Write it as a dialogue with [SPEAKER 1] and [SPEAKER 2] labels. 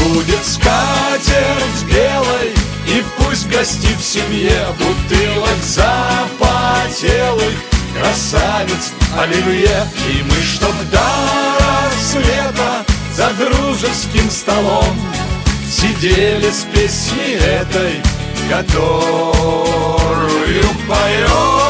[SPEAKER 1] будет скатерть белой, и пусть гостит в семье бутылок запотелых красавиц оливье. И мы, чтоб до рассвета за дружеским столом сидели с песней этой, которую поет